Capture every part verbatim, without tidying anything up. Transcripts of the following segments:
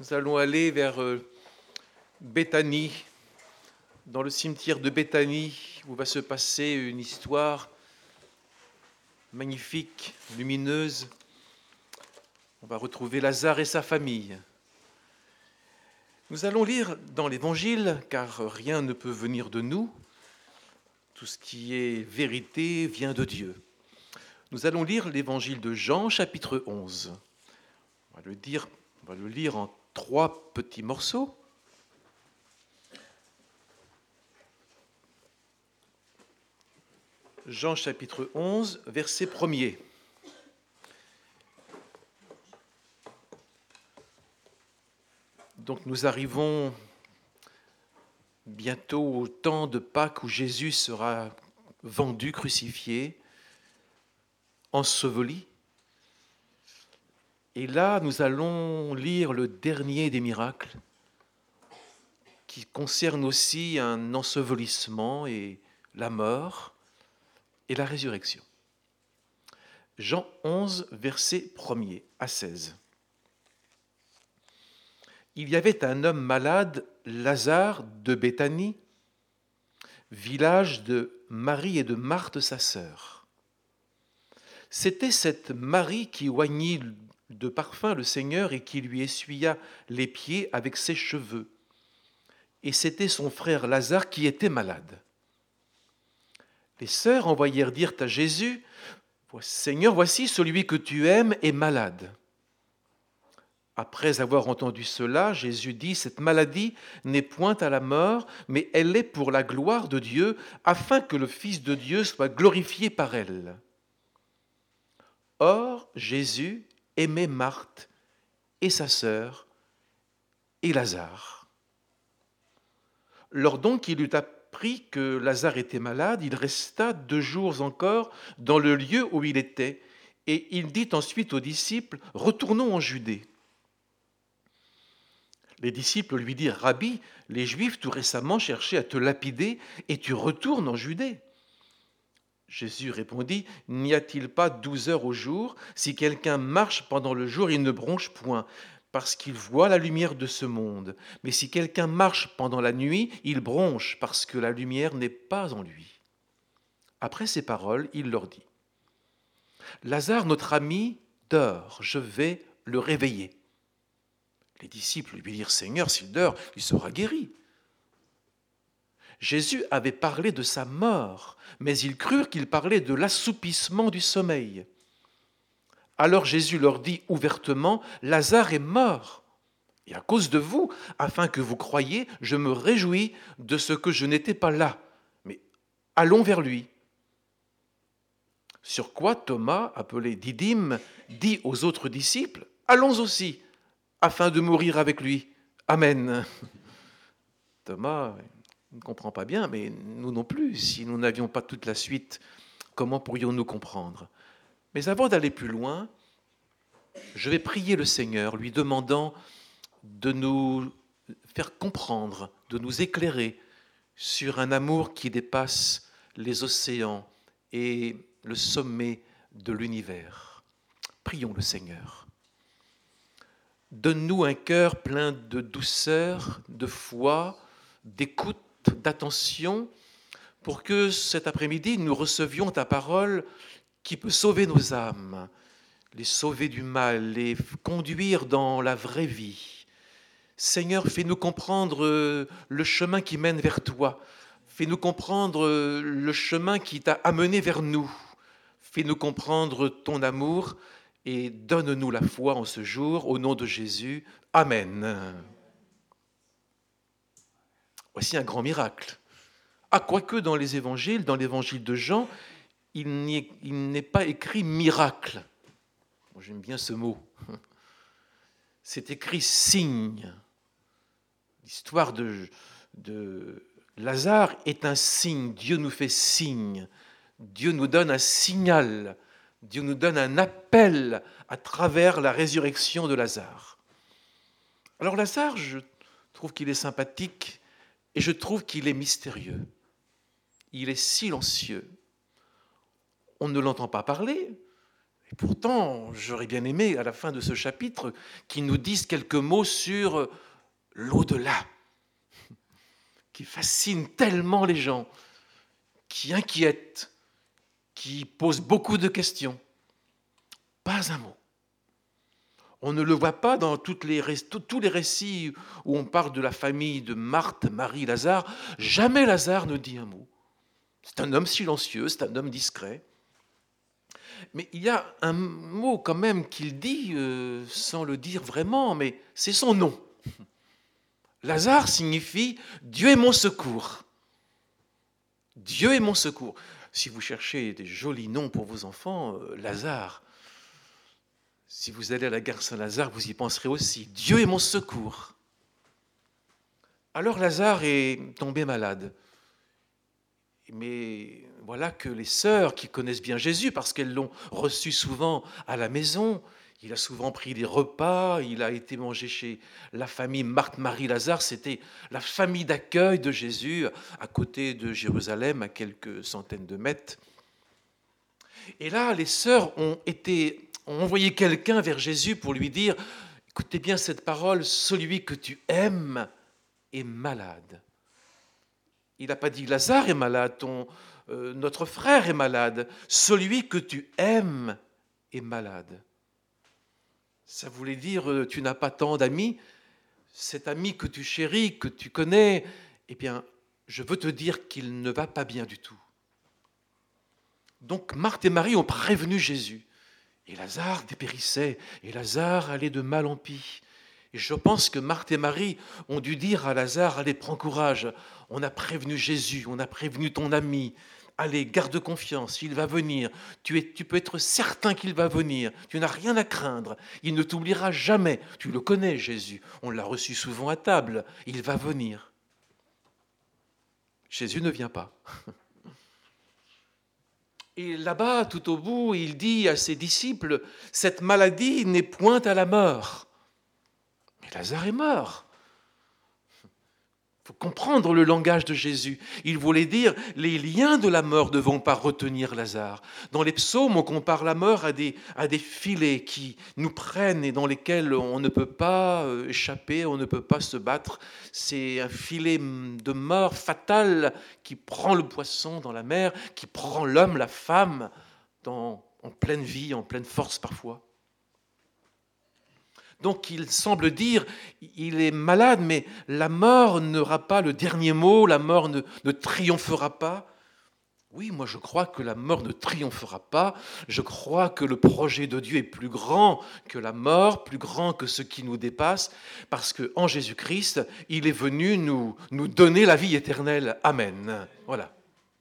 Nous allons aller vers euh, Béthanie, dans le cimetière de Béthanie, où va se passer une histoire magnifique, lumineuse. On va retrouver Lazare et sa famille. Nous allons lire dans l'Évangile, car rien ne peut venir de nous. Tout ce qui est vérité vient de Dieu. Nous allons lire l'Évangile de Jean, chapitre onze. On va le dire, on va le lire en trois petits morceaux. Jean chapitre onze, verset premier. Donc nous arrivons bientôt au temps de Pâques où Jésus sera vendu, crucifié, enseveli. Et là, nous allons lire le dernier des miracles qui concerne aussi un ensevelissement et la mort et la résurrection. Jean onze, verset premier à seize. Il y avait un homme malade, Lazare de Béthanie, village de Marie et de Marthe sa sœur. C'était cette Marie qui oignit de parfum le Seigneur et qui lui essuya les pieds avec ses cheveux. Et c'était son frère Lazare qui était malade. Les sœurs envoyèrent dire à Jésus, « Seigneur, voici celui que tu aimes est malade. » Après avoir entendu cela, Jésus dit, « Cette maladie n'est point à la mort, mais elle est pour la gloire de Dieu, afin que le Fils de Dieu soit glorifié par elle. » Or, Jésus aimait Marthe et sa sœur et Lazare. Lors donc qu'il eut appris que Lazare était malade, il resta deux jours encore dans le lieu où il était, et il dit ensuite aux disciples, « Retournons en Judée. » Les disciples lui dirent, « Rabbi, les Juifs tout récemment cherchaient à te lapider, et tu retournes en Judée. » Jésus répondit, « N'y a-t-il pas douze heures au jour? Si quelqu'un marche pendant le jour, il ne bronche point, parce qu'il voit la lumière de ce monde. Mais si quelqu'un marche pendant la nuit, il bronche, parce que la lumière n'est pas en lui. » Après ces paroles, il leur dit, « Lazare, notre ami, dort, je vais le réveiller. » Les disciples lui dirent, « Seigneur, s'il dort, il sera guéri. » Jésus avait parlé de sa mort, mais ils crurent qu'il parlait de l'assoupissement du sommeil. Alors Jésus leur dit ouvertement, « Lazare est mort, et à cause de vous, afin que vous croyiez, je me réjouis de ce que je n'étais pas là, mais allons vers lui. » Sur quoi Thomas, appelé Didyme, dit aux autres disciples, « Allons aussi, afin de mourir avec lui. Amen. » Thomas ne comprend pas bien, mais nous non plus. Si nous n'avions pas toute la suite, comment pourrions-nous comprendre? Mais avant d'aller plus loin, je vais prier le Seigneur, lui demandant de nous faire comprendre, de nous éclairer sur un amour qui dépasse les océans et le sommet de l'univers. Prions le Seigneur. Donne-nous un cœur plein de douceur, de foi, d'écoute, d'attention, pour que cet après-midi, nous recevions ta parole qui peut sauver nos âmes, les sauver du mal, les conduire dans la vraie vie. Seigneur, fais-nous comprendre le chemin qui mène vers toi. Fais-nous comprendre le chemin qui t'a amené vers nous. Fais-nous comprendre ton amour et donne-nous la foi en ce jour, au nom de Jésus. Amen. Voici un grand miracle. Ah, quoique dans les évangiles, dans l'évangile de Jean, il n'est pas écrit miracle. Moi, j'aime bien ce mot. C'est écrit signe. L'histoire de, de Lazare est un signe. Dieu nous fait signe. Dieu nous donne un signal. Dieu nous donne un appel à travers la résurrection de Lazare. Alors Lazare, je trouve qu'il est sympathique et je trouve qu'il est mystérieux. Il est silencieux. On ne l'entend pas parler. Et pourtant, j'aurais bien aimé, à la fin de ce chapitre, qu'il nous dise quelques mots sur l'au-delà, qui fascine tellement les gens, qui inquiète, qui pose beaucoup de questions. Pas un mot. On ne le voit pas dans toutes les, tous les récits où on parle de la famille de Marthe, Marie, Lazare. Jamais Lazare ne dit un mot. C'est un homme silencieux, c'est un homme discret. Mais il y a un mot quand même qu'il dit euh, sans le dire vraiment, mais c'est son nom. Lazare signifie « Dieu est mon secours ». Dieu est mon secours. Si vous cherchez des jolis noms pour vos enfants, euh, Lazare. Si vous allez à la gare Saint-Lazare, vous y penserez aussi. Dieu est mon secours. Alors Lazare est tombé malade. Mais voilà que les sœurs qui connaissent bien Jésus, parce qu'elles l'ont reçu souvent à la maison, il a souvent pris des repas, il a été mangé chez la famille Marthe, Marie, Lazare, c'était la famille d'accueil de Jésus à côté de Jérusalem, à quelques centaines de mètres. Et là, les sœurs ont été... ont envoyé quelqu'un vers Jésus pour lui dire « Écoutez bien cette parole, celui que tu aimes est malade. » Il n'a pas dit « Lazare est malade, ton, euh, notre frère est malade. Celui que tu aimes est malade. » Ça voulait dire euh, « Tu n'as pas tant d'amis. Cet ami que tu chéris, que tu connais, eh bien, je veux te dire qu'il ne va pas bien du tout. » Donc Marthe et Marie ont prévenu Jésus. Et Lazare dépérissait, et Lazare allait de mal en pis. Et je pense que Marthe et Marie ont dû dire à Lazare, allez, prends courage, on a prévenu Jésus, on a prévenu ton ami, allez, garde confiance, il va venir, tu, es, tu peux être certain qu'il va venir, tu n'as rien à craindre, il ne t'oubliera jamais, tu le connais Jésus, on l'a reçu souvent à table, il va venir. Jésus ne vient pas. Et là-bas, tout au bout, il dit à ses disciples, cette maladie n'est point à la mort. Mais Lazare est mort. Il faut comprendre le langage de Jésus. Il voulait dire, les liens de la mort ne vont pas retenir Lazare. Dans les psaumes, on compare la mort à des, à des filets qui nous prennent et dans lesquels on ne peut pas échapper, on ne peut pas se battre. C'est un filet de mort fatal qui prend le poisson dans la mer, qui prend l'homme, la femme, dans, en pleine vie, en pleine force parfois. Donc il semble dire, il est malade, mais la mort n'aura pas le dernier mot, la mort ne, ne triomphera pas. Oui, moi je crois que la mort ne triomphera pas, je crois que le projet de Dieu est plus grand que la mort, plus grand que ce qui nous dépasse, parce qu'en Jésus-Christ, il est venu nous, nous donner la vie éternelle. Amen. Voilà.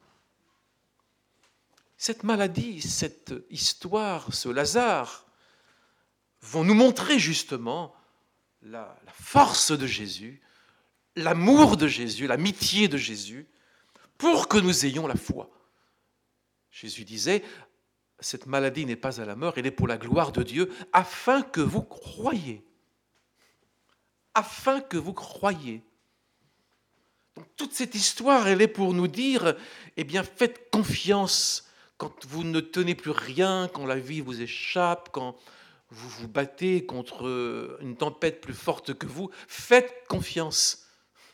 Cette maladie, cette histoire, ce Lazare, vont nous montrer justement la, la force de Jésus, l'amour de Jésus, l'amitié de Jésus, pour que nous ayons la foi. Jésus disait, cette maladie n'est pas à la mort, elle est pour la gloire de Dieu, afin que vous croyiez. Afin que vous croyiez. Donc toute cette histoire, elle est pour nous dire, eh bien, faites confiance quand vous ne tenez plus rien, quand la vie vous échappe, quand vous vous battez contre une tempête plus forte que vous, faites confiance.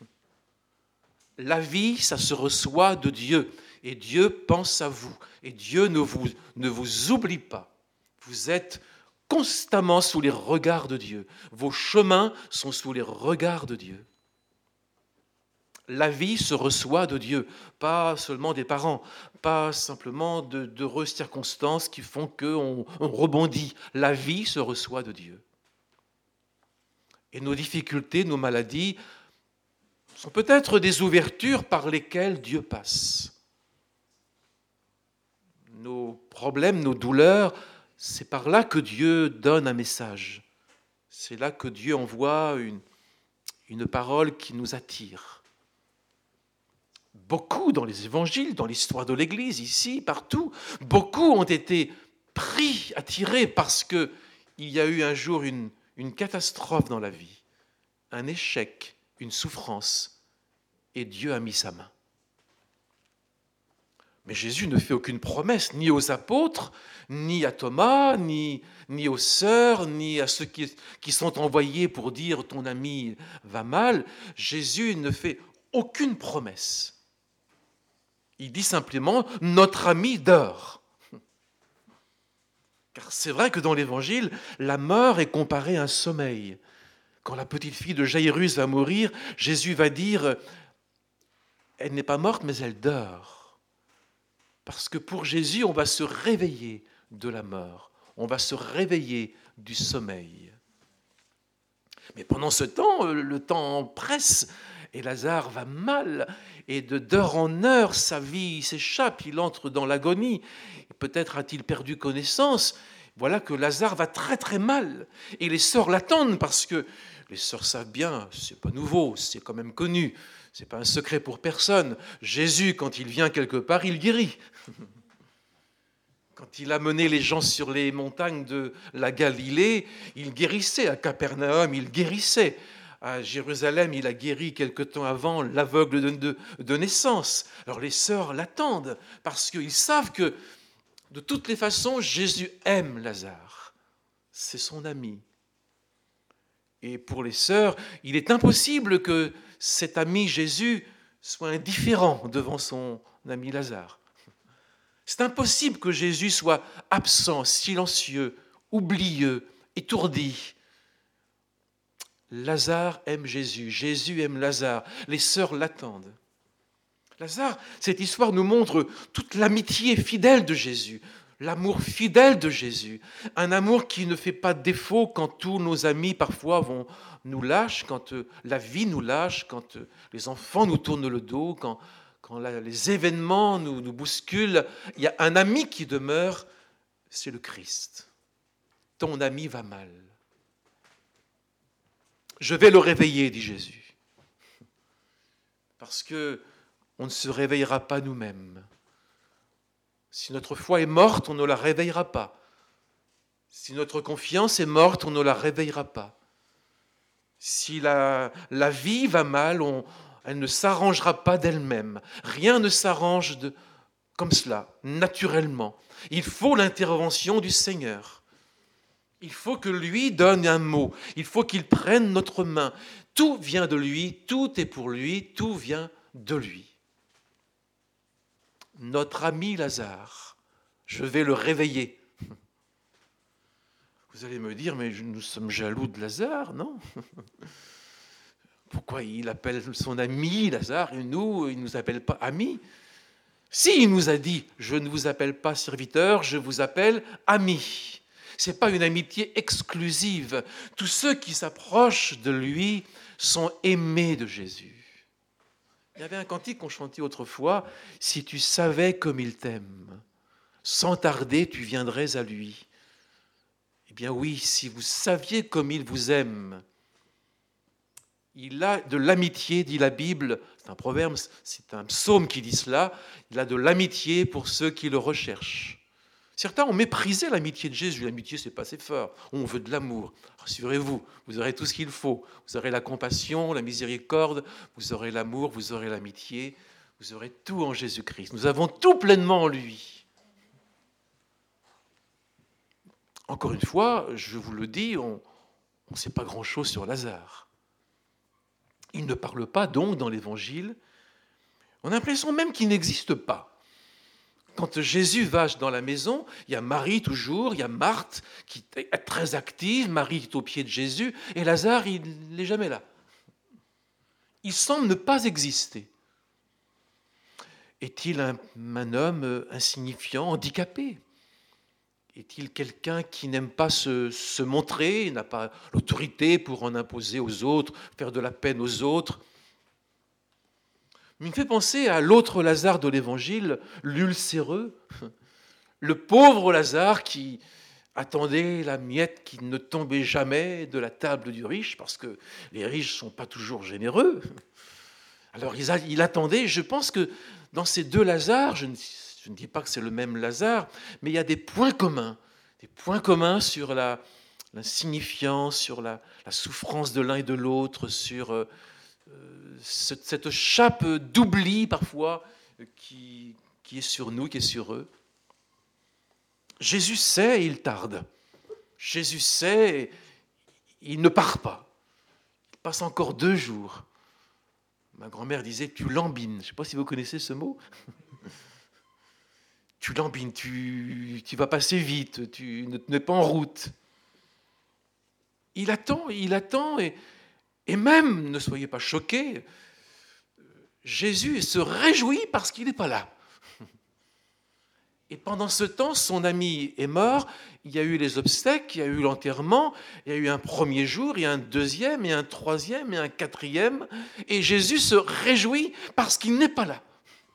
La vie, ça se reçoit de Dieu, et Dieu pense à vous, et Dieu ne vous, ne vous oublie pas. Vous êtes constamment sous les regards de Dieu. Vos chemins sont sous les regards de Dieu. La vie se reçoit de Dieu, pas seulement des parents, pas simplement de, d'heureuses circonstances qui font qu'on on rebondit. La vie se reçoit de Dieu. Et nos difficultés, nos maladies sont peut-être des ouvertures par lesquelles Dieu passe. Nos problèmes, nos douleurs, c'est par là que Dieu donne un message. C'est là que Dieu envoie une, une parole qui nous attire. Beaucoup dans les évangiles, dans l'histoire de l'Église, ici, partout, beaucoup ont été pris, attirés parce qu'il y a eu un jour une, une catastrophe dans la vie, un échec, une souffrance, et Dieu a mis sa main. Mais Jésus ne fait aucune promesse, ni aux apôtres, ni à Thomas, ni, ni aux sœurs, ni à ceux qui, qui sont envoyés pour dire ton ami va mal. Jésus ne fait aucune promesse. Il dit simplement notre ami dort. Car c'est vrai que dans l'Évangile, la mort est comparée à un sommeil. Quand la petite fille de Jaïrus va mourir, Jésus va dire elle n'est pas morte, mais elle dort. Parce que pour Jésus, on va se réveiller de la mort. On va se réveiller du sommeil. Mais pendant ce temps, le temps presse et Lazare va mal. Et de d'heure en heure, sa vie s'échappe. Il entre dans l'agonie. Peut-être a-t-il perdu connaissance. Voilà que Lazare va très très mal. Et les sœurs l'attendent parce que les sœurs savent bien, c'est pas nouveau, c'est quand même connu. Ce n'est pas un secret pour personne. Jésus, quand il vient quelque part, il guérit. Quand il a mené les gens sur les montagnes de la Galilée, il guérissait. À Capernaum, il guérissait. À Jérusalem, il a guéri quelque temps avant l'aveugle de, de, de naissance. Alors les sœurs l'attendent parce qu'ils savent que de toutes les façons, Jésus aime Lazare. C'est son ami. Et pour les sœurs, il est impossible que cet ami Jésus soit indifférent devant son ami Lazare. C'est impossible que Jésus soit absent, silencieux, oublieux, étourdi. Lazare aime Jésus, Jésus aime Lazare, les sœurs l'attendent. Lazare, cette histoire nous montre toute l'amitié fidèle de Jésus, l'amour fidèle de Jésus, un amour qui ne fait pas défaut quand tous nos amis parfois vont nous lâcher, quand la vie nous lâche, quand les enfants nous tournent le dos, quand, quand la, les événements nous, nous bousculent. Il y a un ami qui demeure, c'est le Christ. Ton ami va mal. Je vais le réveiller, dit Jésus, parce que on ne se réveillera pas nous-mêmes. Si notre foi est morte, on ne la réveillera pas. Si notre confiance est morte, on ne la réveillera pas. Si la, la vie va mal, on, elle ne s'arrangera pas d'elle-même. Rien ne s'arrange de, comme cela, naturellement. Il faut l'intervention du Seigneur. Il faut que lui donne un mot. Il faut qu'il prenne notre main. Tout vient de lui, tout est pour lui, tout vient de lui. Notre ami Lazare, je vais le réveiller. Vous allez me dire, mais nous sommes jaloux de Lazare, non? Pourquoi il appelle son ami Lazare et nous, il ne nous appelle pas ami? Si, il nous a dit, je ne vous appelle pas serviteur, je vous appelle ami. Ce n'est pas une amitié exclusive. Tous ceux qui s'approchent de lui sont aimés de Jésus. Il y avait un cantique qu'on chantait autrefois, « Si tu savais comme il t'aime, sans tarder tu viendrais à lui. » Eh bien oui, si vous saviez comme il vous aime, il a de l'amitié, dit la Bible, c'est un proverbe, c'est un psaume qui dit cela, il a de l'amitié pour ceux qui le recherchent. Certains ont méprisé l'amitié de Jésus. L'amitié, c'est pas assez fort. On veut de l'amour. Rassurez-vous, vous aurez tout ce qu'il faut. Vous aurez la compassion, la miséricorde, vous aurez l'amour, vous aurez l'amitié, vous aurez tout en Jésus-Christ. Nous avons tout pleinement en lui. Encore une fois, je vous le dis, on ne sait pas grand-chose sur Lazare. Il ne parle pas donc dans l'Évangile. On a l'impression même qu'il n'existe pas. Quand Jésus va dans la maison, il y a Marie toujours, il y a Marthe qui est très active, Marie est au pied de Jésus, et Lazare, il n'est jamais là. Il semble ne pas exister. Est-il un, un homme insignifiant, handicapé? Est-il quelqu'un qui n'aime pas se, se montrer, n'a pas l'autorité pour en imposer aux autres, faire de la peine aux autres? Il me fait penser à l'autre Lazare de l'Évangile, l'ulcéreux, le pauvre Lazare qui attendait la miette qui ne tombait jamais de la table du riche, parce que les riches ne sont pas toujours généreux. Alors il attendait, je pense que dans ces deux Lazares, je ne, je ne dis pas que c'est le même Lazare, mais il y a des points communs, des points communs sur la, l'insignifiance, sur la, la souffrance de l'un et de l'autre, sur euh, cette chape d'oubli parfois qui, qui est sur nous, qui est sur eux. Jésus sait et il tarde. Jésus sait et il ne part pas. Il passe encore deux jours. Ma grand-mère disait, tu lambines. Je ne sais pas si vous connaissez ce mot. Tu lambines, tu, tu vas passer vite, tu n'es pas en route. Il attend, il attend, et, et même, ne soyez pas choqués, Jésus se réjouit parce qu'il n'est pas là. Et pendant ce temps, son ami est mort, il y a eu les obsèques, il y a eu l'enterrement, il y a eu un premier jour, il y a un deuxième, et un troisième, et un quatrième, et Jésus se réjouit parce qu'il n'est pas là.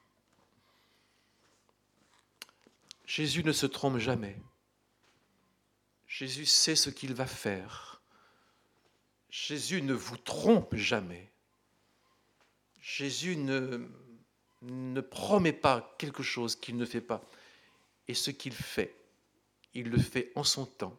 Jésus ne se trompe jamais. Jésus sait ce qu'il va faire. Jésus ne vous trompe jamais. Jésus ne, ne promet pas quelque chose qu'il ne fait pas. Et ce qu'il fait, il le fait en son temps.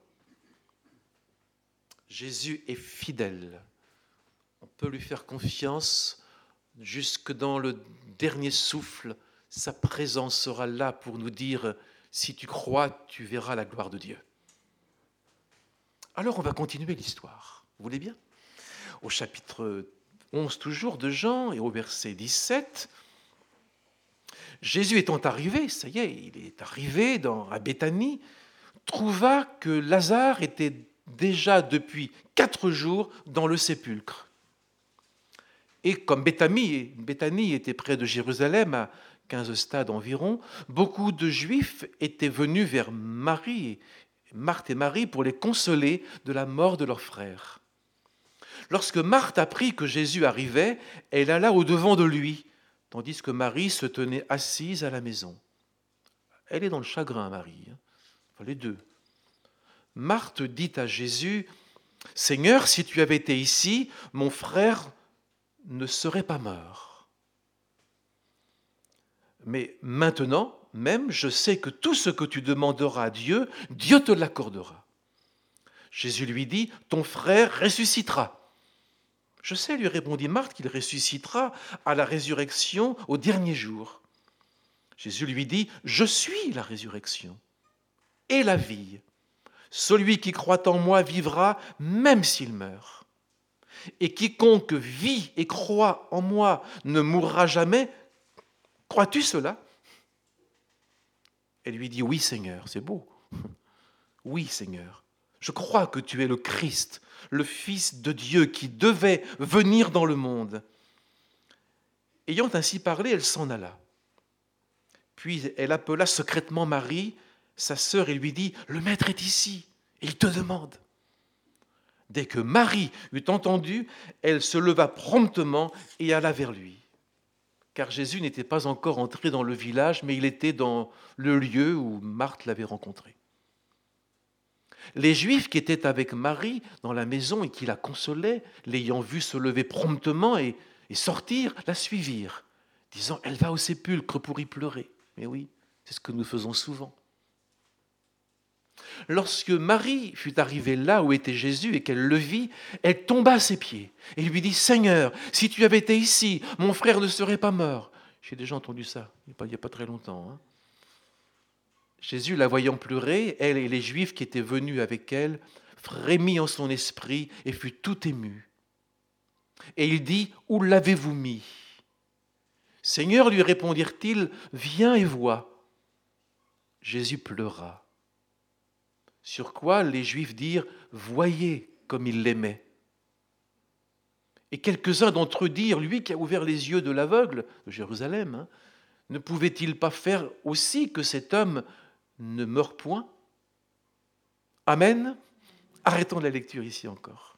Jésus est fidèle. On peut lui faire confiance jusque dans le dernier souffle. Sa présence sera là pour nous dire, si tu crois, tu verras la gloire de Dieu. Alors on va continuer l'histoire. Vous voulez bien ? Au chapitre onze toujours de Jean et au verset dix-sept, Jésus étant arrivé, ça y est, il est arrivé dans, à Béthanie, trouva que Lazare était déjà depuis quatre jours dans le sépulcre. Et comme Béthanie, Béthanie était près de Jérusalem, à quinze stades environ, beaucoup de Juifs étaient venus vers Marie, Marthe et Marie, pour les consoler de la mort de leur frère. Lorsque Marthe apprit que Jésus arrivait, elle alla au-devant de lui, tandis que Marie se tenait assise à la maison. Elle est dans le chagrin, Marie, enfin les deux. Marthe dit à Jésus, « Seigneur, si tu avais été ici, mon frère ne serait pas mort. Mais maintenant, même, je sais que tout ce que tu demanderas à Dieu, Dieu te l'accordera. » Jésus lui dit, « Ton frère ressuscitera. » Je sais, lui répondit Marthe, qu'il ressuscitera à la résurrection au dernier jour. Jésus lui dit, « Je suis la résurrection et la vie. Celui qui croit en moi vivra même s'il meurt. Et quiconque vit et croit en moi ne mourra jamais. Crois-tu cela ?» Elle lui dit, « Oui, Seigneur. » C'est beau. « Oui, Seigneur. Je crois que tu es le Christ, le Fils de Dieu qui devait venir dans le monde. » Ayant ainsi parlé, elle s'en alla. Puis elle appela secrètement Marie, sa sœur, et lui dit, « Le Maître est ici, et il te demande. » Dès que Marie eut entendu, elle se leva promptement et alla vers lui. Car Jésus n'était pas encore entré dans le village, mais il était dans le lieu où Marthe l'avait rencontré. Les Juifs qui étaient avec Marie dans la maison et qui la consolaient, l'ayant vue se lever promptement et, et sortir, la suivirent, disant « Elle va au sépulcre pour y pleurer. » Mais oui, c'est ce que nous faisons souvent. Lorsque Marie fut arrivée là où était Jésus et qu'elle le vit, elle tomba à ses pieds et lui dit « Seigneur, si tu avais été ici, mon frère ne serait pas mort. » J'ai déjà entendu ça, il n'y a pas très longtemps. Hein. Jésus, la voyant pleurer, elle et les Juifs qui étaient venus avec elle, frémit en son esprit et fut tout ému. Et il dit, « Où l'avez-vous mis ?» Seigneur, lui répondirent-ils, « Viens et vois. » Jésus pleura. Sur quoi les Juifs dirent, « Voyez comme il l'aimait. » Et quelques-uns d'entre eux dirent, « Lui qui a ouvert les yeux de l'aveugle de Jérusalem, hein, ne pouvait-il pas faire aussi que cet homme ne meurt point ?» Amen. Arrêtons la lecture ici encore.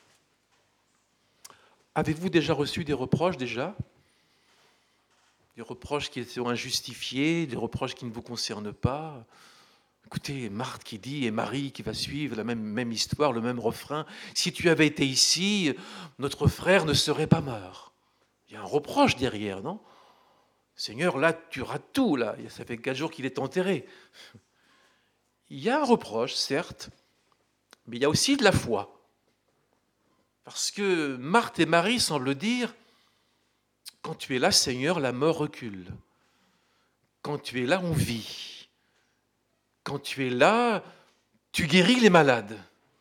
Avez-vous déjà reçu des reproches déjà ? Des reproches qui sont injustifiés, des reproches qui ne vous concernent pas ? Écoutez, Marthe qui dit, et Marie qui va suivre la même, même histoire, le même refrain. « Si tu avais été ici, notre frère ne serait pas mort. » Il y a un reproche derrière, non ? Seigneur, là, tu rates tout, là. Ça fait quatre jours qu'il est enterré. Il y a un reproche, certes, mais il y a aussi de la foi. Parce que Marthe et Marie semblent dire, quand tu es là, Seigneur, la mort recule. Quand tu es là, on vit. Quand tu es là, tu guéris les malades.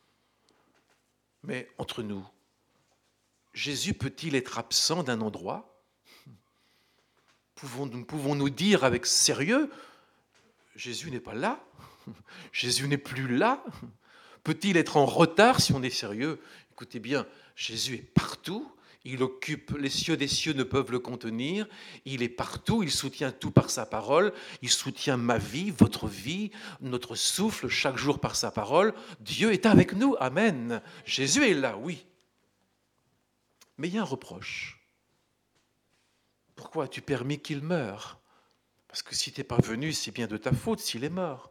Mais entre nous, Jésus peut-il être absent d'un endroit ? Pouvons-nous, pouvons-nous dire avec sérieux, Jésus n'est pas là, Jésus n'est plus là. Peut-il être en retard si on est sérieux ? Écoutez bien, Jésus est partout, il occupe les cieux des cieux, ne peuvent le contenir, il est partout, il soutient tout par sa parole, il soutient ma vie, votre vie, notre souffle chaque jour par sa parole. Dieu est avec nous, amen. Jésus est là, oui. Mais il y a un reproche. Pourquoi as-tu permis qu'il meure ? Parce que si tu n'es pas venu, c'est bien de ta faute s'il est mort.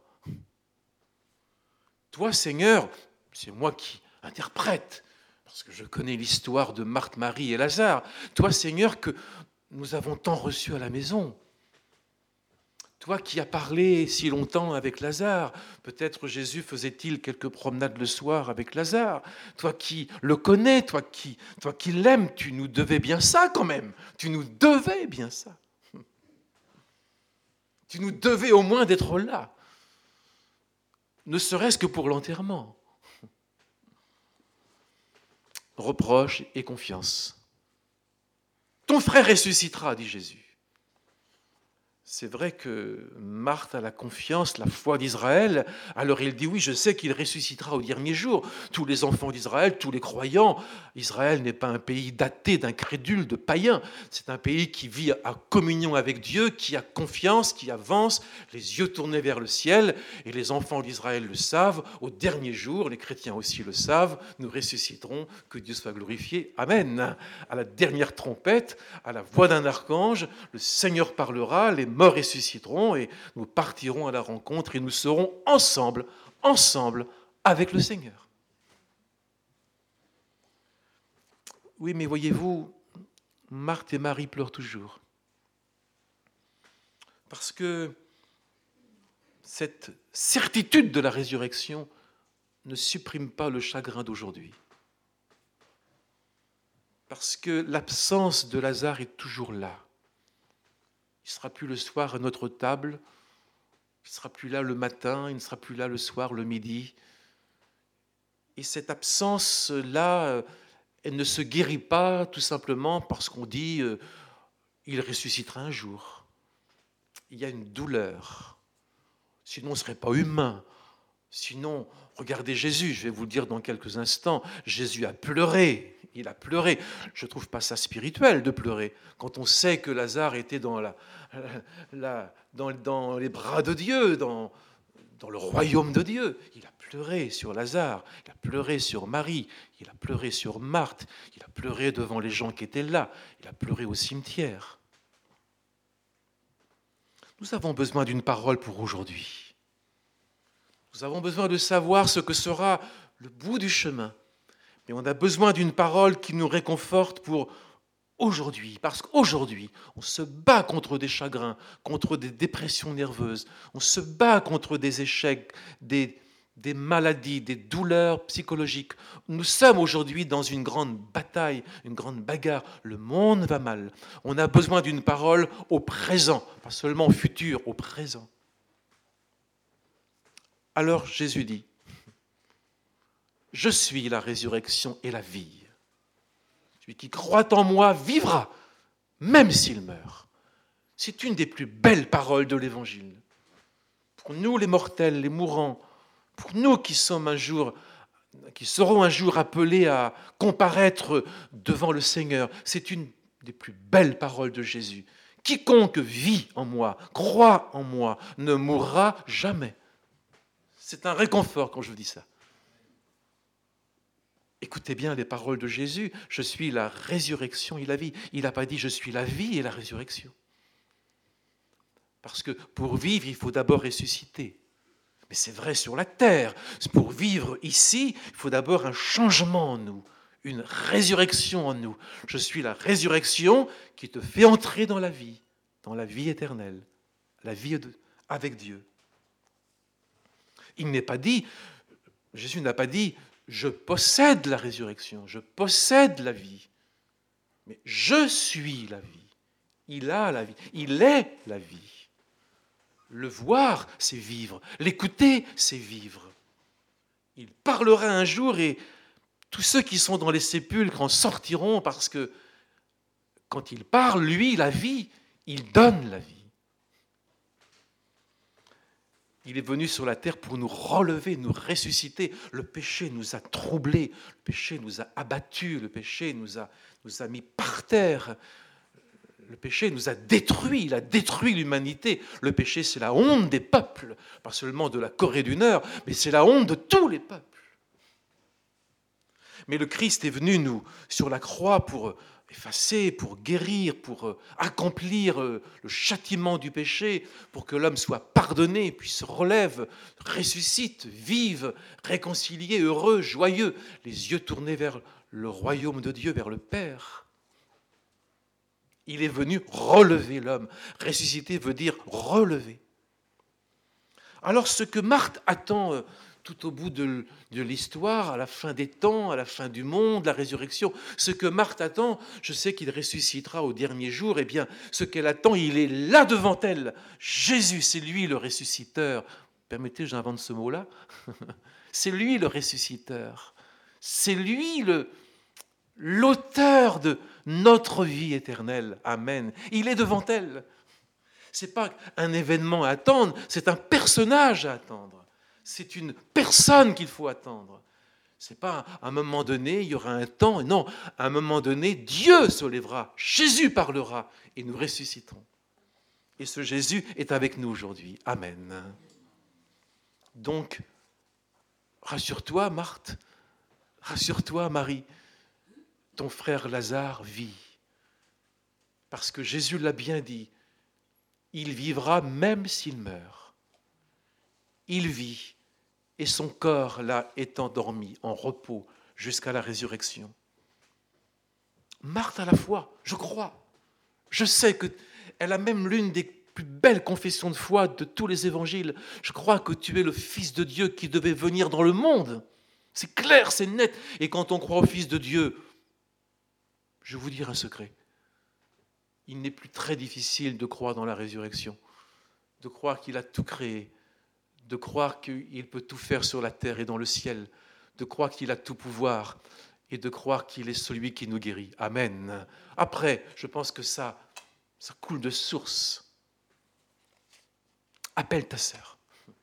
Toi, Seigneur, c'est moi qui interprète, parce que je connais l'histoire de Marthe, Marie et Lazare. Toi, Seigneur, que nous avons tant reçu à la maison. Toi qui as parlé si longtemps avec Lazare, peut-être Jésus faisait-il quelques promenades le soir avec Lazare. Toi qui le connais, toi qui, toi qui l'aimes, tu nous devais bien ça quand même. Tu nous devais bien ça. Tu nous devais au moins d'être là, ne serait-ce que pour l'enterrement. Reproche et confiance. Ton frère ressuscitera, dit Jésus. C'est vrai que Marthe a la confiance, la foi d'Israël. Alors il dit oui, je sais qu'il ressuscitera au dernier jour. Tous les enfants d'Israël, tous les croyants. Israël n'est pas un pays daté, d'incrédules, de païens. C'est un pays qui vit en communion avec Dieu, qui a confiance, qui avance, les yeux tournés vers le ciel. Et les enfants d'Israël le savent. Au dernier jour, les chrétiens aussi le savent, nous ressusciterons, que Dieu soit glorifié. Amen. À la dernière trompette, à la voix d'un archange, le Seigneur parlera, les morts ressusciteront et nous partirons à la rencontre et nous serons ensemble, ensemble avec le Seigneur. Oui, mais voyez-vous, Marthe et Marie pleurent toujours. Parce que cette certitude de la résurrection ne supprime pas le chagrin d'aujourd'hui. Parce que l'absence de Lazare est toujours là. Il ne sera plus le soir à notre table, il ne sera plus là le matin, il ne sera plus là le soir, le midi. Et cette absence-là, elle ne se guérit pas tout simplement parce qu'on dit euh, « il ressuscitera un jour ». Il y a une douleur, sinon on ne serait pas humain. Sinon, regardez Jésus, je vais vous le dire dans quelques instants, Jésus a pleuré, il a pleuré. Je ne trouve pas ça spirituel de pleurer, quand on sait que Lazare était dans, la, la, dans, dans les bras de Dieu, dans, dans le royaume de Dieu. Il a pleuré sur Lazare, il a pleuré sur Marie, il a pleuré sur Marthe, il a pleuré devant les gens qui étaient là, il a pleuré au cimetière. Nous avons besoin d'une parole pour aujourd'hui. Nous avons besoin de savoir ce que sera le bout du chemin. Mais on a besoin d'une parole qui nous réconforte pour aujourd'hui. Parce qu'aujourd'hui, on se bat contre des chagrins, contre des dépressions nerveuses. On se bat contre des échecs, des, des maladies, des douleurs psychologiques. Nous sommes aujourd'hui dans une grande bataille, une grande bagarre. Le monde va mal. On a besoin d'une parole au présent, pas seulement au futur, au présent. Alors Jésus dit, « Je suis la résurrection et la vie. Celui qui croit en moi vivra, même s'il meurt. » C'est une des plus belles paroles de l'Évangile. Pour nous les mortels, les mourants, pour nous qui sommes un jour, qui seront un jour appelés à comparaître devant le Seigneur, c'est une des plus belles paroles de Jésus. Quiconque vit en moi, croit en moi, ne mourra jamais. C'est un réconfort quand je vous dis ça. Écoutez bien les paroles de Jésus. Je suis la résurrection et la vie. Il n'a pas dit je suis la vie et la résurrection. Parce que pour vivre, il faut d'abord ressusciter. Mais c'est vrai sur la terre. Pour vivre ici, il faut d'abord un changement en nous, une résurrection en nous. Je suis la résurrection qui te fait entrer dans la vie, dans la vie éternelle, la vie avec Dieu. Il n'est pas dit, Jésus n'a pas dit, je possède la résurrection, je possède la vie. Mais je suis la vie. Il a la vie. Il est la vie. Le voir, c'est vivre. L'écouter, c'est vivre. Il parlera un jour et tous ceux qui sont dans les sépulcres en sortiront parce que quand il parle, lui, la vie, il donne la vie. Il est venu sur la terre pour nous relever, nous ressusciter. Le péché nous a troublés, le péché nous a abattus, le péché nous a, nous a mis par terre. Le péché nous a détruits, il a détruit l'humanité. Le péché, c'est la honte des peuples, pas seulement de la Corée du Nord, mais c'est la honte de tous les peuples. Mais le Christ est venu nous sur la croix pour effacer, pour guérir, pour accomplir le châtiment du péché, pour que l'homme soit pardonné, puis se relève, ressuscite, vive, réconcilié, heureux, joyeux, les yeux tournés vers le royaume de Dieu, vers le Père. Il est venu relever l'homme. Ressusciter veut dire relever. Alors ce que Marthe attend tout au bout de, de l'histoire, à la fin des temps, à la fin du monde, la résurrection, ce que Marthe attend, je sais qu'il ressuscitera au dernier jour, eh bien, ce qu'elle attend, il est là devant elle. Jésus, c'est lui le ressusciteur. Permettez, j'invente ce mot-là. C'est lui le ressusciteur. C'est lui le, l'auteur de notre vie éternelle. Amen. Il est devant elle. Ce n'est pas un événement à attendre, c'est un personnage à attendre. C'est une personne qu'il faut attendre. Ce n'est pas à un moment donné, il y aura un temps. Non, à un moment donné, Dieu se lèvera, Jésus parlera et nous ressusciterons. Et ce Jésus est avec nous aujourd'hui. Amen. Donc, rassure-toi, Marthe, rassure-toi, Marie, ton frère Lazare vit. Parce que Jésus l'a bien dit, il vivra même s'il meurt. Il vit. Et son corps, là, est endormi, en repos, jusqu'à la résurrection. Marthe a la foi, je crois. Je sais qu'elle a même l'une des plus belles confessions de foi de tous les évangiles. Je crois que tu es le Fils de Dieu qui devait venir dans le monde. C'est clair, c'est net. Et quand on croit au Fils de Dieu, je vais vous dire un secret. Il n'est plus très difficile de croire dans la résurrection, de croire qu'il a tout créé, de croire qu'il peut tout faire sur la terre et dans le ciel, de croire qu'il a tout pouvoir et de croire qu'il est celui qui nous guérit. Amen. Après, je pense que ça, ça coule de source. Appelle ta sœur.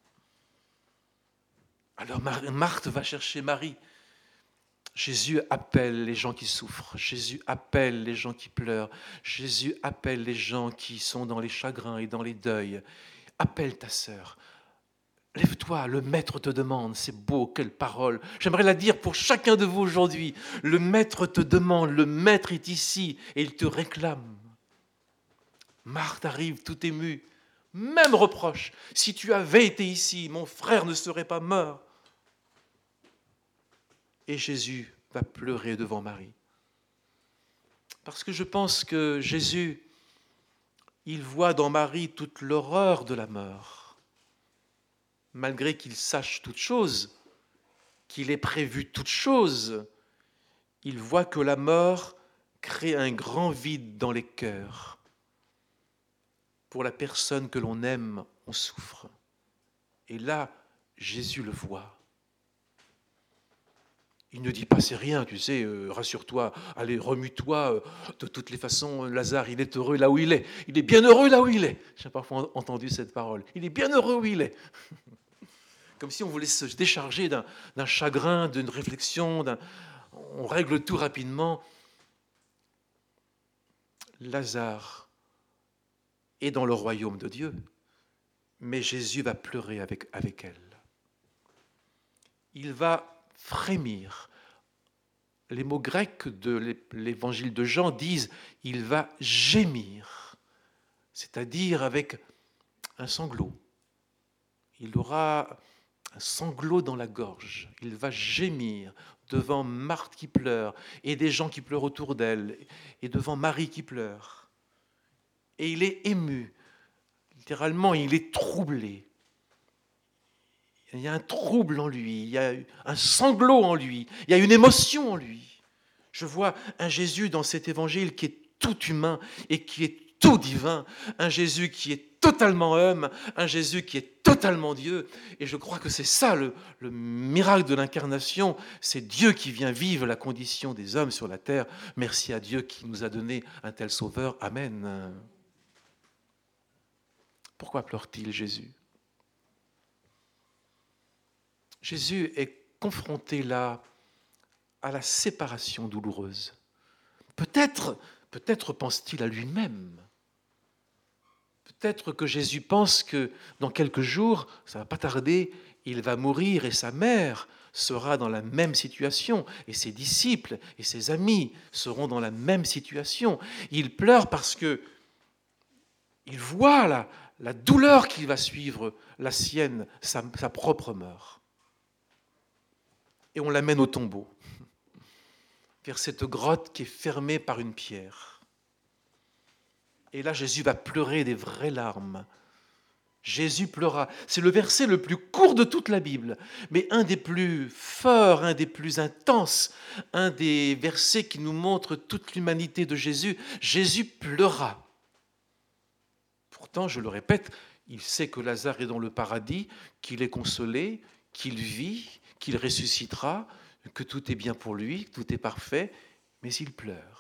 Alors Marthe va chercher Marie. Jésus appelle les gens qui souffrent. Jésus appelle les gens qui pleurent. Jésus appelle les gens qui sont dans les chagrins et dans les deuils. Appelle ta sœur. Lève-toi, le Maître te demande. C'est beau, quelle parole. J'aimerais la dire pour chacun de vous aujourd'hui. Le Maître te demande, le Maître est ici et il te réclame. Marthe arrive tout émue. Même reproche. Si tu avais été ici, mon frère ne serait pas mort. Et Jésus va pleurer devant Marie. Parce que je pense que Jésus, il voit dans Marie toute l'horreur de la mort. Malgré qu'il sache toutes choses, qu'il ait prévu toutes choses, il voit que la mort crée un grand vide dans les cœurs. Pour la personne que l'on aime, on souffre. Et là, Jésus le voit. Il ne dit pas, c'est rien, tu sais, euh, rassure-toi, allez, remue-toi. Euh, de toutes les façons, Lazare, il est heureux là où il est. Il est bien heureux là où il est. J'ai parfois entendu cette parole. Il est bien heureux où il est. Comme si on voulait se décharger d'un, d'un chagrin, d'une réflexion, d'un... on règle tout rapidement. Lazare est dans le royaume de Dieu, mais Jésus va pleurer avec, avec elle. Il va frémir. Les mots grecs de l'évangile de Jean disent « il va gémir », c'est-à-dire avec un sanglot. Il aura un sanglot dans la gorge. Il va gémir devant Marthe qui pleure et des gens qui pleurent autour d'elle et devant Marie qui pleure. Et il est ému. Littéralement, il est troublé. Il y a un trouble en lui, il y a un sanglot en lui, il y a une émotion en lui. Je vois un Jésus dans cet évangile qui est tout humain et qui est tout divin, un Jésus qui est totalement homme, un Jésus qui est totalement Dieu. Et je crois que c'est ça le, le miracle de l'incarnation, c'est Dieu qui vient vivre la condition des hommes sur la terre. Merci à Dieu qui nous a donné un tel sauveur. Amen. Pourquoi pleure-t-il Jésus ? Jésus est confronté là à la séparation douloureuse. Peut-être, peut-être pense-t-il à lui-même. Peut-être que Jésus pense que dans quelques jours, ça ne va pas tarder, il va mourir et sa mère sera dans la même situation et ses disciples et ses amis seront dans la même situation. Il pleure parce que il voit la, la douleur qui va suivre la sienne, sa, sa propre mort. Et on l'amène au tombeau, vers cette grotte qui est fermée par une pierre. Et là, Jésus va pleurer des vraies larmes. Jésus pleura. C'est le verset le plus court de toute la Bible, mais un des plus forts, un des plus intenses, un des versets qui nous montre toute l'humanité de Jésus. Jésus pleura. Pourtant, je le répète, il sait que Lazare est dans le paradis, qu'il est consolé, qu'il vit, qu'il ressuscitera, que tout est bien pour lui, que tout est parfait, mais il pleure.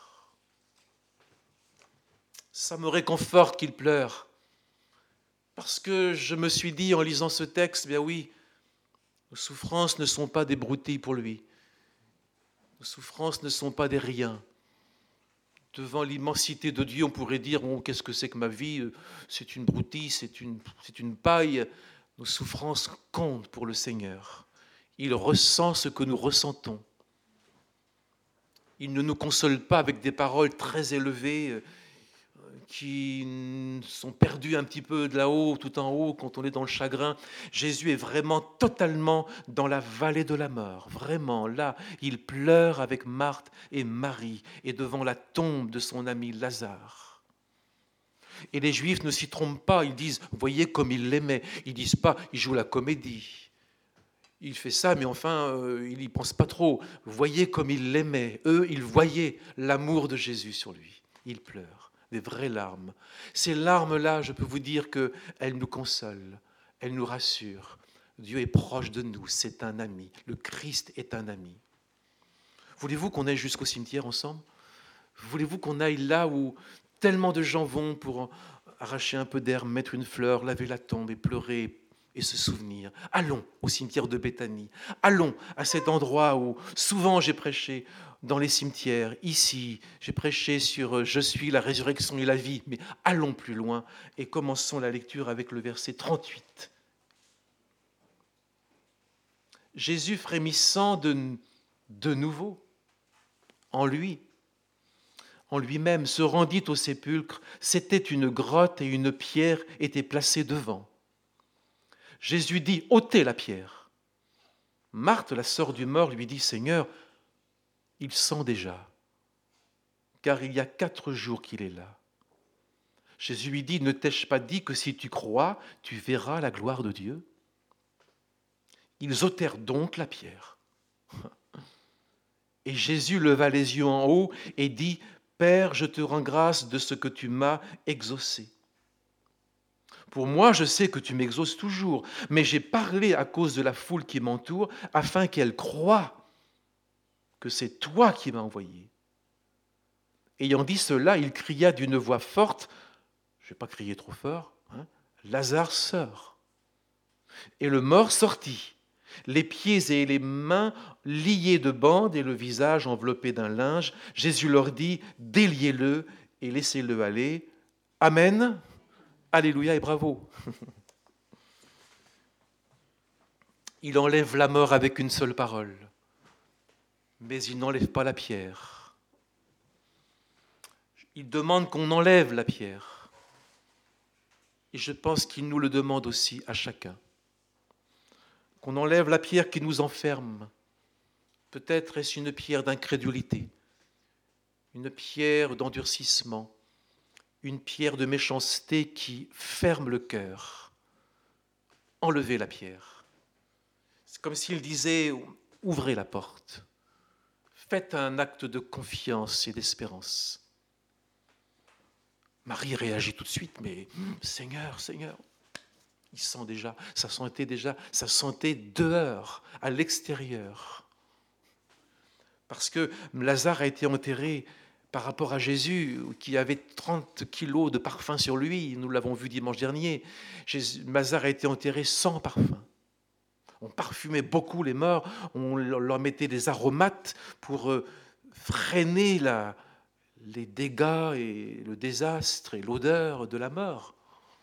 Ça me réconforte qu'il pleure, parce que je me suis dit en lisant ce texte, bien oui, nos souffrances ne sont pas des broutilles pour lui, nos souffrances ne sont pas des riens. Devant l'immensité de Dieu, on pourrait dire, oh, qu'est-ce que c'est que ma vie ? C'est une broutille, c'est une, c'est une paille. Nos souffrances comptent pour le Seigneur. Il ressent ce que nous ressentons. Il ne nous console pas avec des paroles très élevées qui sont perdues un petit peu de là-haut, tout en haut, quand on est dans le chagrin. Jésus est vraiment totalement dans la vallée de la mort. Vraiment, là, il pleure avec Marthe et Marie et devant la tombe de son ami Lazare. Et les Juifs ne s'y trompent pas, ils disent « voyez comme il l'aimait ». Ils ne disent pas « il joue la comédie ». Il fait ça, mais enfin, euh, il n'y pense pas trop. Voyez comme il l'aimait. Eux, ils voyaient l'amour de Jésus sur lui. Il pleure. Des vraies larmes. Ces larmes-là, je peux vous dire qu'elles nous consolent, elles nous rassurent. Dieu est proche de nous, c'est un ami. Le Christ est un ami. Voulez-vous qu'on aille jusqu'au cimetière ensemble ? Voulez-vous qu'on aille là où tellement de gens vont pour arracher un peu d'herbe, mettre une fleur, laver la tombe et pleurer et se souvenir ? Allons au cimetière de Béthanie. Allons à cet endroit où souvent j'ai prêché, dans les cimetières, ici, j'ai prêché sur « Je suis la résurrection et la vie », mais allons plus loin et commençons la lecture avec le verset trente-huit. Jésus frémissant de, de nouveau en lui, en lui-même, se rendit au sépulcre. C'était une grotte et une pierre était placée devant. Jésus dit « ôtez la pierre ». Marthe, la sœur du mort, lui dit « Seigneur, il sent déjà, car il y a quatre jours qu'il est là. » Jésus lui dit, ne t'ai-je pas dit que si tu crois, tu verras la gloire de Dieu ? Ils ôtèrent donc la pierre. Et Jésus leva les yeux en haut et dit, Père, je te rends grâce de ce que tu m'as exaucé. Pour moi, je sais que tu m'exauces toujours, mais j'ai parlé à cause de la foule qui m'entoure, afin qu'elle croie que c'est toi qui m'as envoyé. Ayant dit cela, il cria d'une voix forte, je ne vais pas crier trop fort, hein, Lazare sort. Et le mort sortit, les pieds et les mains liés de bandes et le visage enveloppé d'un linge. Jésus leur dit, déliez-le et laissez-le aller. Amen, alléluia et bravo. Il enlève la mort avec une seule parole, mais il n'enlève pas la pierre. Il demande qu'on enlève la pierre. Et je pense qu'il nous le demande aussi à chacun. Qu'on enlève la pierre qui nous enferme. Peut-être est-ce une pierre d'incrédulité, une pierre d'endurcissement, une pierre de méchanceté qui ferme le cœur. Enlevez la pierre. C'est comme s'il disait, ouvrez la porte. Faites un acte de confiance et d'espérance. Marie réagit tout de suite, mais Seigneur, Seigneur, il sent déjà, ça sentait déjà, ça sentait dehors, à l'extérieur. Parce que Lazare a été enterré par rapport à Jésus, qui avait trente kilos de parfum sur lui, nous l'avons vu dimanche dernier. Jésus, Lazare a été enterré sans parfum. On parfumait beaucoup les morts, on leur mettait des aromates pour freiner la, les dégâts et le désastre et l'odeur de la mort.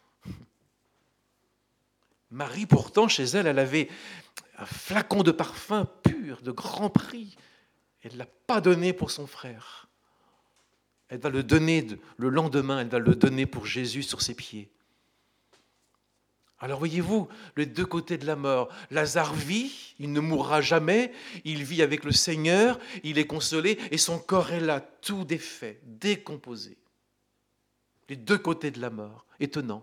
Marie, pourtant, chez elle, elle avait un flacon de parfum pur, de grand prix. Elle ne l'a pas donné pour son frère. Elle va le donner le lendemain, elle va le donner pour Jésus sur ses pieds. Alors voyez-vous, les deux côtés de la mort. Lazare vit, il ne mourra jamais, il vit avec le Seigneur, il est consolé et son corps est là, tout défait, décomposé. Les deux côtés de la mort, étonnant.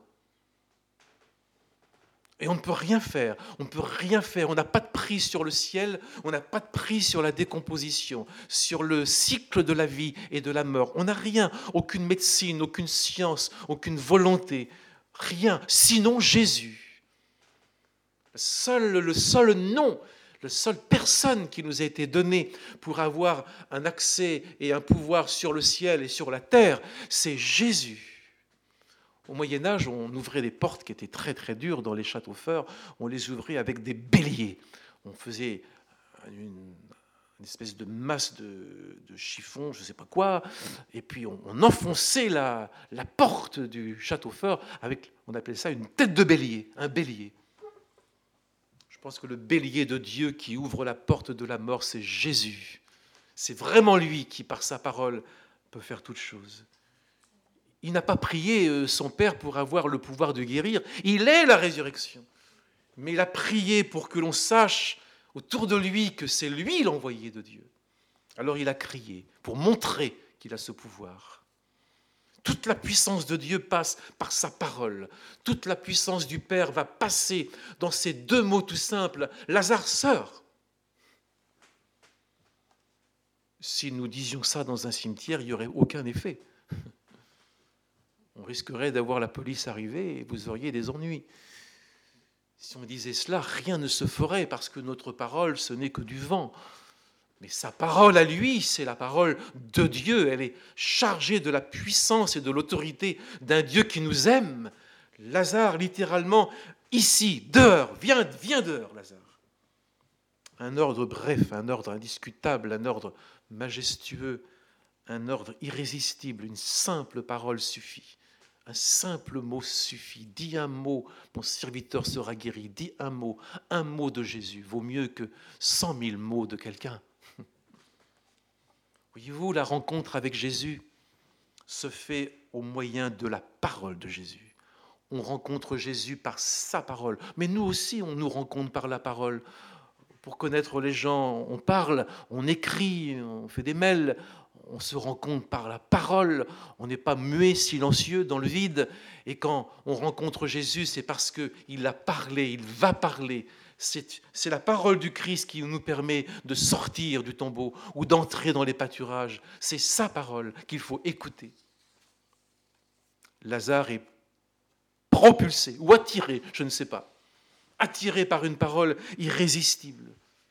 Et on ne peut rien faire, on ne peut rien faire, on n'a pas de prise sur le ciel, on n'a pas de prise sur la décomposition, sur le cycle de la vie et de la mort. On n'a rien, aucune médecine, aucune science, aucune volonté, rien, sinon Jésus. Seul, le seul nom, la seule personne qui nous a été donnée pour avoir un accès et un pouvoir sur le ciel et sur la terre, c'est Jésus. Au Moyen-Âge, on ouvrait des portes qui étaient très très dures dans les châteaux forts, on les ouvrait avec des béliers. On faisait une, une espèce de masse de, de chiffon, je ne sais pas quoi, et puis on, on enfonçait la, la porte du château fort avec, on appelait ça une tête de bélier, un bélier. Je pense que le bélier de Dieu qui ouvre la porte de la mort, c'est Jésus. C'est vraiment lui qui, par sa parole, peut faire toutes choses. Il n'a pas prié son Père pour avoir le pouvoir de guérir. Il est la résurrection. Mais il a prié pour que l'on sache autour de lui que c'est lui l'envoyé de Dieu. Alors il a crié pour montrer qu'il a ce pouvoir. Toute la puissance de Dieu passe par sa parole. Toute la puissance du Père va passer dans ces deux mots tout simples. Lazare sort. Si nous disions ça dans un cimetière, il n'y aurait aucun effet. On risquerait d'avoir la police arriver et vous auriez des ennuis. Si on disait cela, rien ne se ferait parce que notre parole, ce n'est que du vent. Mais sa parole à lui, c'est la parole de Dieu. Elle est chargée de la puissance et de l'autorité d'un Dieu qui nous aime. Lazare, littéralement, ici, dehors, viens, viens dehors, Lazare. Un ordre bref, un ordre indiscutable, un ordre majestueux, un ordre irrésistible, une simple parole suffit. Un simple mot suffit. Dis un mot, mon serviteur sera guéri. Dis un mot, un mot de Jésus vaut mieux que cent mille mots de quelqu'un. Voyez-vous, la rencontre avec Jésus se fait au moyen de la parole de Jésus. On rencontre Jésus par sa parole. Mais nous aussi, on nous rencontre par la parole. Pour connaître les gens, on parle, on écrit, on fait des mails, on se rencontre par la parole, on n'est pas muet, silencieux dans le vide. Et quand on rencontre Jésus, c'est parce qu'il a parlé, il va parler. C'est, c'est la parole du Christ qui nous permet de sortir du tombeau ou d'entrer dans les pâturages. C'est sa parole qu'il faut écouter. Lazare est propulsé ou attiré, je ne sais pas. Attiré par une parole irrésistible.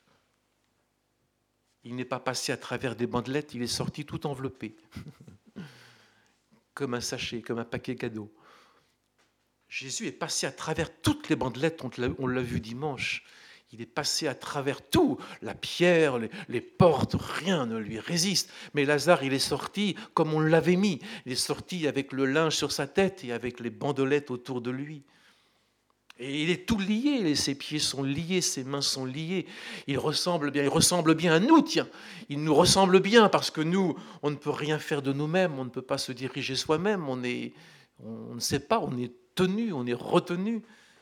Il n'est pas passé à travers des bandelettes, il est sorti tout enveloppé, comme un sachet, comme un paquet cadeau. Jésus est passé à travers toutes les bandelettes, on l'a, on l'a vu dimanche. Il est passé à travers tout, la pierre, les, les portes, rien ne lui résiste. Mais Lazare, il est sorti comme on l'avait mis. Il est sorti avec le linge sur sa tête et avec les bandelettes autour de lui. Et il est tout lié, ses pieds sont liés, ses mains sont liées. Il ressemble bien, il ressemble bien à nous, tiens. Il nous ressemble bien parce que nous, on ne peut rien faire de nous-mêmes, on ne peut pas se diriger soi-même, on, est, on ne sait pas, on est tenu, on est retenu.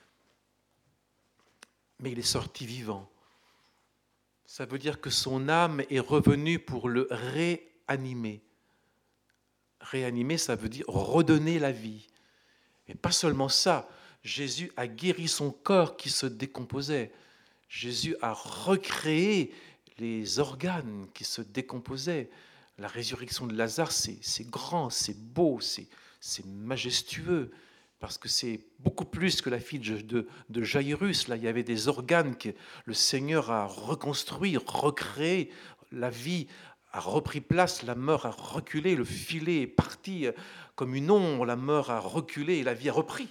Mais il est sorti vivant. Ça veut dire que son âme est revenue pour le réanimer. Réanimer, ça veut dire redonner la vie. Et pas seulement ça, Jésus a guéri son corps qui se décomposait. Jésus a recréé les organes qui se décomposaient. La résurrection de Lazare, c'est, c'est grand, c'est beau, c'est, c'est majestueux, parce que c'est beaucoup plus que la fille de, de, de Jaïrus. Là, il y avait des organes que le Seigneur a reconstruits, recréés, la vie a repris place, la mort a reculé, le filet est parti comme une ombre, la mort a reculé et la vie a repris.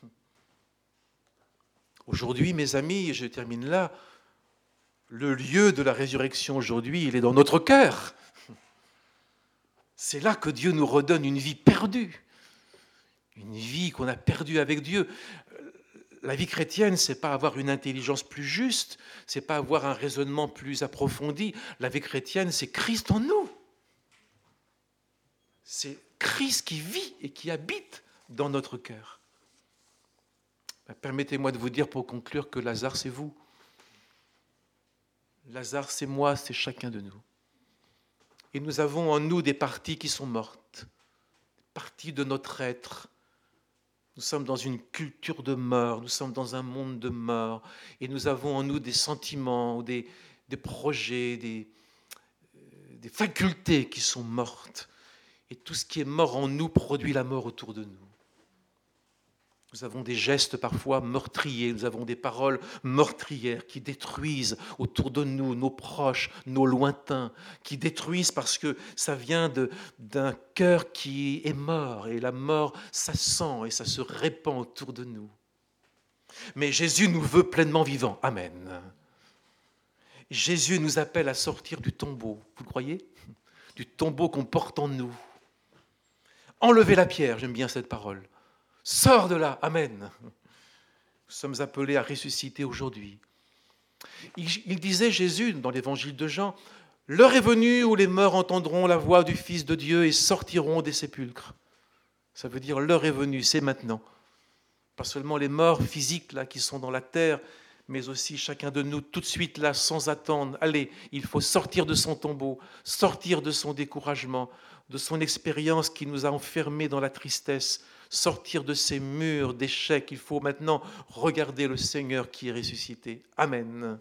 Aujourd'hui, mes amis, je termine là, le lieu de la résurrection aujourd'hui, il est dans notre cœur. C'est là que Dieu nous redonne une vie perdue, une vie qu'on a perdue avec Dieu. La vie chrétienne, c'est pas avoir une intelligence plus juste, c'est pas avoir un raisonnement plus approfondi. La vie chrétienne, c'est Christ en nous. C'est Christ qui vit et qui habite dans notre cœur. Permettez-moi de vous dire pour conclure que Lazare, c'est vous. Lazare, c'est moi, c'est chacun de nous. Et nous avons en nous des parties qui sont mortes, des parties de notre être. Nous sommes dans une culture de mort, nous sommes dans un monde de mort, et nous avons en nous des sentiments, des, des projets, des, des facultés qui sont mortes. Et tout ce qui est mort en nous produit la mort autour de nous. Nous avons des gestes parfois meurtriers, nous avons des paroles meurtrières qui détruisent autour de nous, nos proches, nos lointains, qui détruisent parce que ça vient de, d'un cœur qui est mort, et la mort, ça sent et ça se répand autour de nous. Mais Jésus nous veut pleinement vivants. Amen. Jésus nous appelle à sortir du tombeau, vous le croyez ? Du tombeau qu'on porte en nous. Enlevez la pierre, j'aime bien cette parole. Sors de là, amen. Nous sommes appelés à ressusciter aujourd'hui. Il, il disait, Jésus, dans l'évangile de Jean, « L'heure est venue où les morts entendront la voix du Fils de Dieu et sortiront des sépulcres. » Ça veut dire, l'heure est venue, c'est maintenant. Pas seulement les morts physiques là, qui sont dans la terre, mais aussi chacun de nous, tout de suite là, sans attendre. Allez, il faut sortir de son tombeau, sortir de son découragement, de son expérience qui nous a enfermés dans la tristesse, sortir de ces murs d'échecs. Il faut maintenant regarder le Seigneur qui est ressuscité. Amen.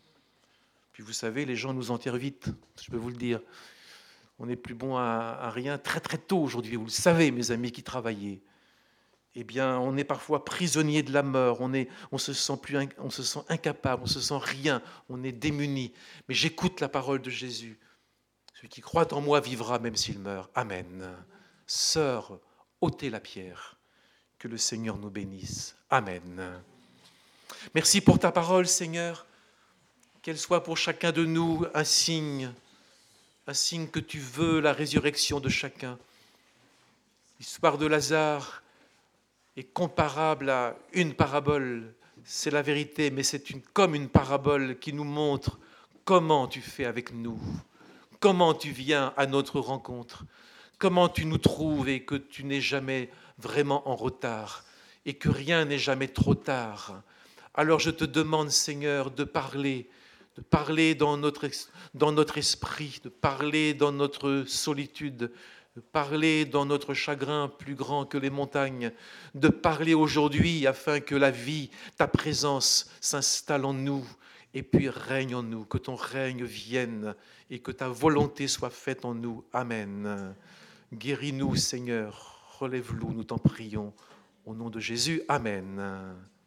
Puis vous savez, les gens nous enterrent vite, je peux vous le dire. On n'est plus bon à, à rien très très tôt aujourd'hui. Vous le savez, mes amis qui travaillaient. Eh bien, on est parfois prisonnier de la mort. On, est, on, se sent plus, on se sent incapable, on se sent rien. On est démuni. Mais j'écoute la parole de Jésus. Celui qui croit en moi vivra même s'il meurt. Amen. Sœur, ôtez la pierre. Que le Seigneur nous bénisse. Amen. Merci pour ta parole, Seigneur. Qu'elle soit pour chacun de nous un signe, un signe que tu veux la résurrection de chacun. L'histoire de Lazare est comparable à une parabole. C'est la vérité, mais c'est une, comme une parabole qui nous montre comment tu fais avec nous, comment tu viens à notre rencontre, comment tu nous trouves et que tu n'es jamais vraiment en retard et que rien n'est jamais trop tard. Alors je te demande, Seigneur, de parler, de parler dans notre, dans notre esprit, de parler dans notre solitude, de parler dans notre chagrin plus grand que les montagnes, de parler aujourd'hui afin que la vie, ta présence s'installe en nous et puis règne en nous, que ton règne vienne et que ta volonté soit faite en nous. Amen. Guéris-nous, Seigneur, relève-nous, nous t'en prions. Au nom de Jésus, Amen.